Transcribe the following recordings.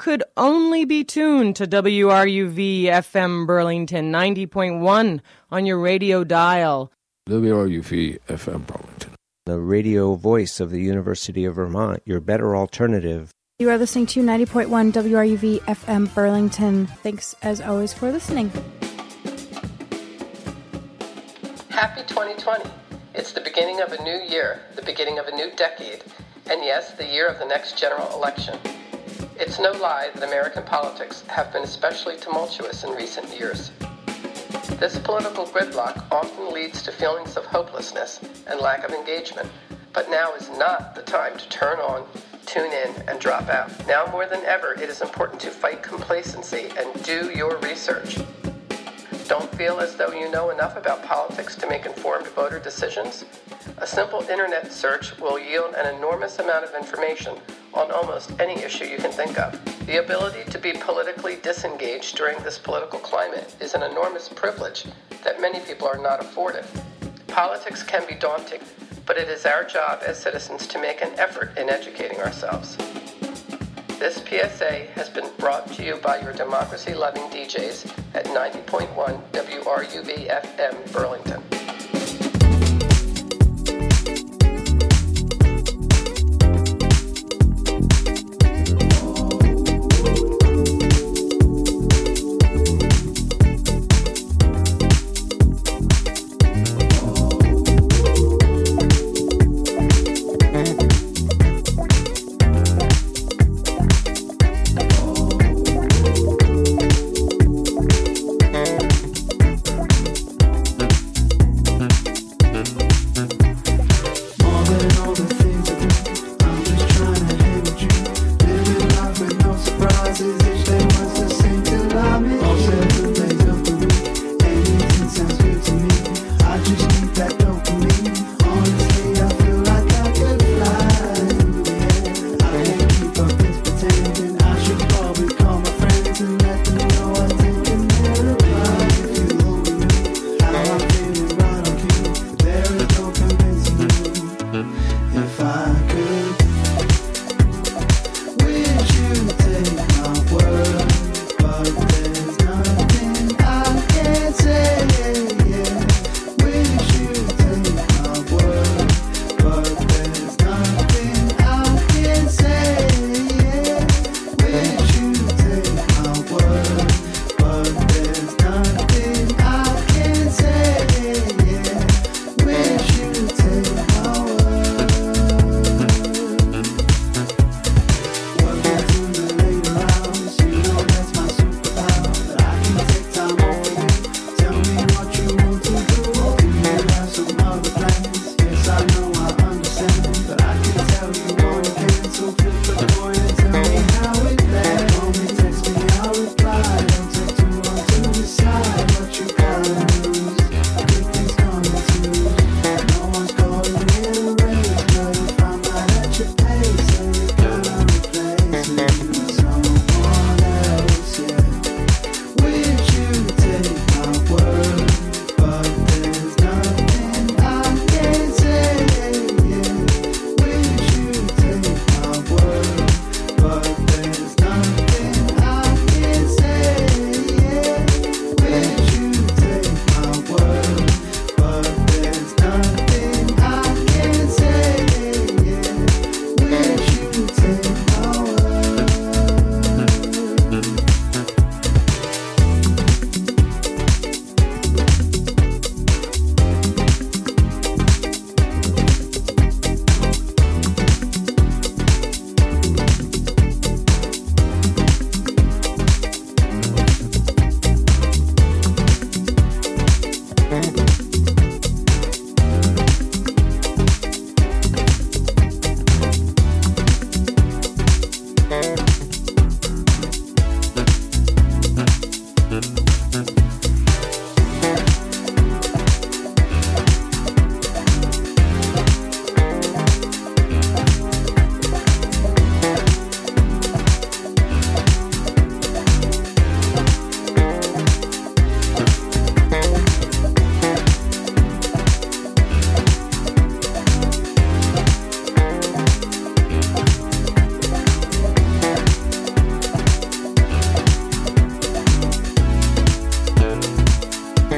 could only be tuned to WRUV FM Burlington 90.1 on your radio dial. WRUV FM Burlington. The radio voice of the University of Vermont, your better alternative. You are listening to 90.1 WRUV FM Burlington. Thanks, as always, for listening. Happy 2020. It's the beginning of a new year, the beginning of a new decade, and yes, the year of the next general election. It's no lie that American politics have been especially tumultuous in recent years. This political gridlock often leads to feelings of hopelessness and lack of engagement, but now is not the time to turn on, tune in, and drop out. Now more than ever, it is important to fight complacency and do your research. Don't feel as though you know enough about politics to make informed voter decisions? A simple internet search will yield an enormous amount of information on almost any issue you can think of. The ability to be politically disengaged during this political climate is an enormous privilege that many people are not afforded. Politics can be daunting, but it is our job as citizens to make an effort in educating ourselves. This PSA has been brought to you by your democracy-loving DJs at 90.1 WRUV FM Burlington.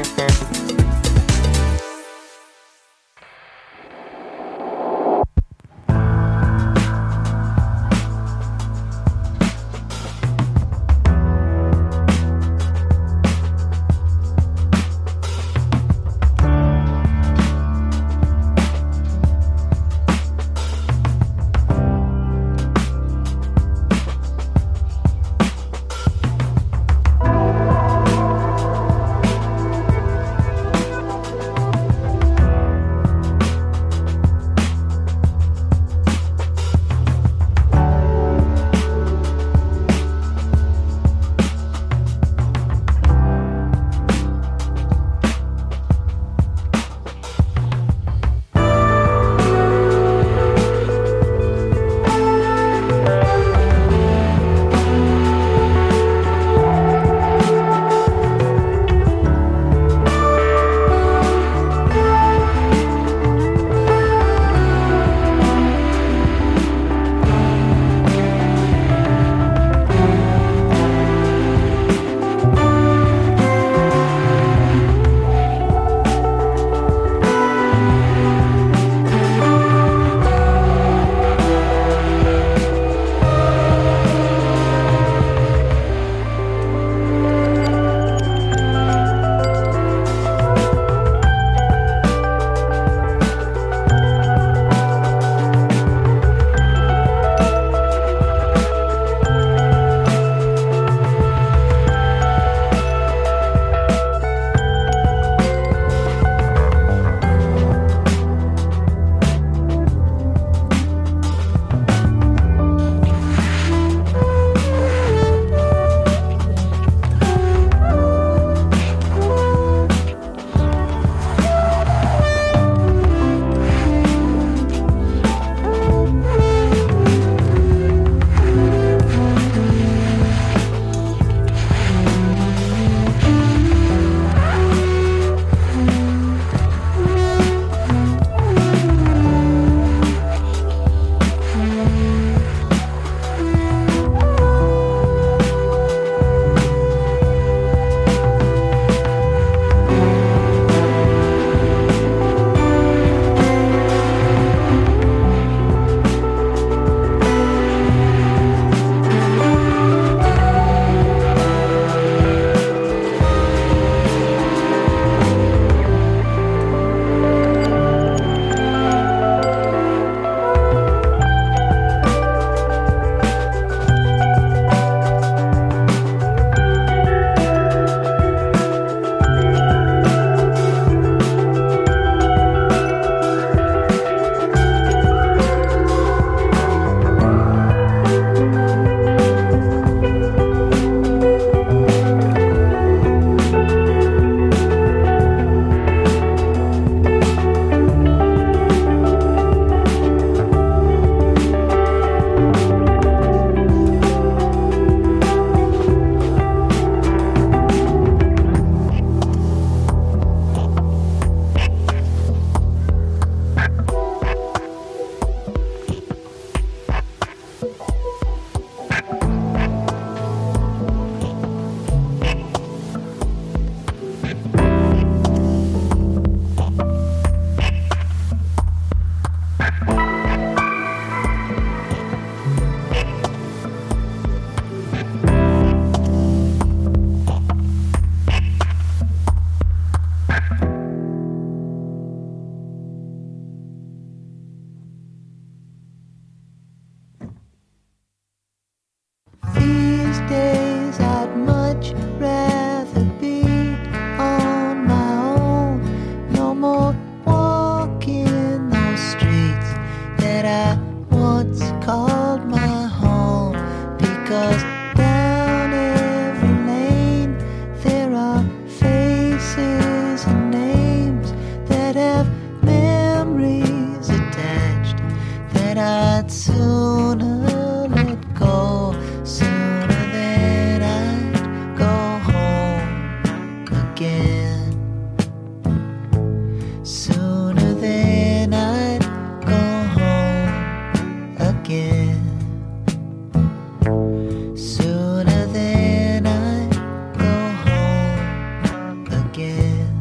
Sooner than I go home again.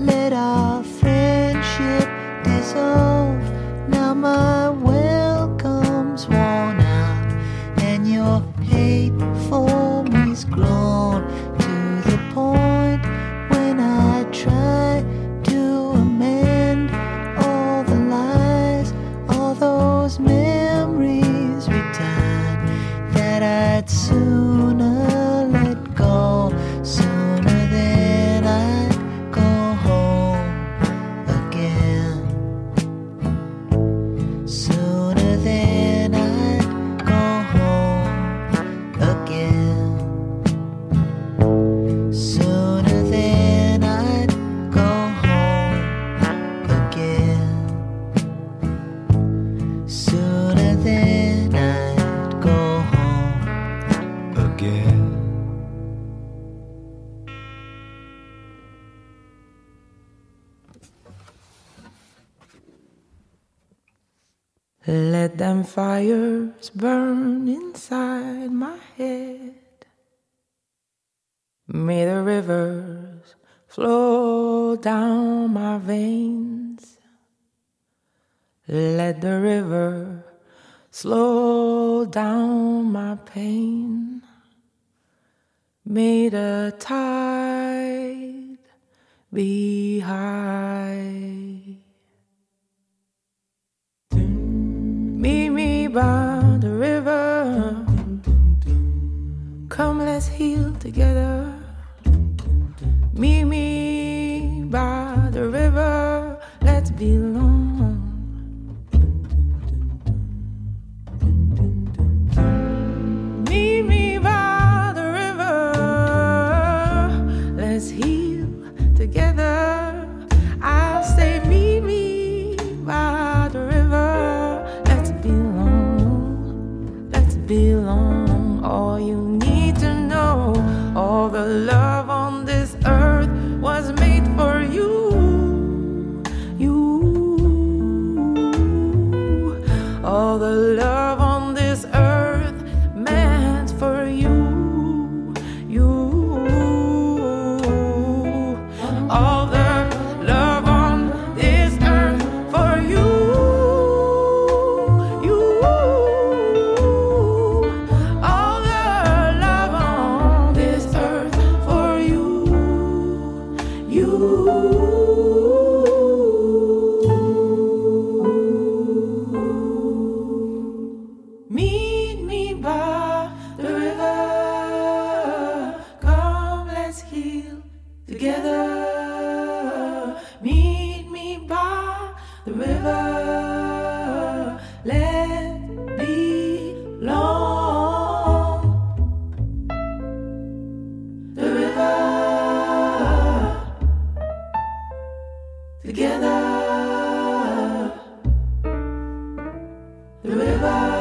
let our friendship dissolve. Now my welcome's worn out, and your hate for me's grown to the point when I try to amend all the lies, all those memories return that I'd sooner let go, sooner than I'd go home again, sooner than I'd go home again, sooner than I'd go home again, sooner than I'd go home again. Let them fires burn inside my head. May the rivers flow down my veins. Let the river slow down my pain. May the tide be high. Meet me by the river. Come, let's heal together. Meet me by the river. Let's belong. Meet me by the river. Let's heal together. I say, meet me by the river. Let's belong. Let's belong. All you need to know, all the love on this earth was made for you. All the love on this earth meant for you. All the love on this earth for you. All the love on this earth for you. Meet me by the river. Come, let's heal together. Meet me by the river. Let belong. The river. Together. The river.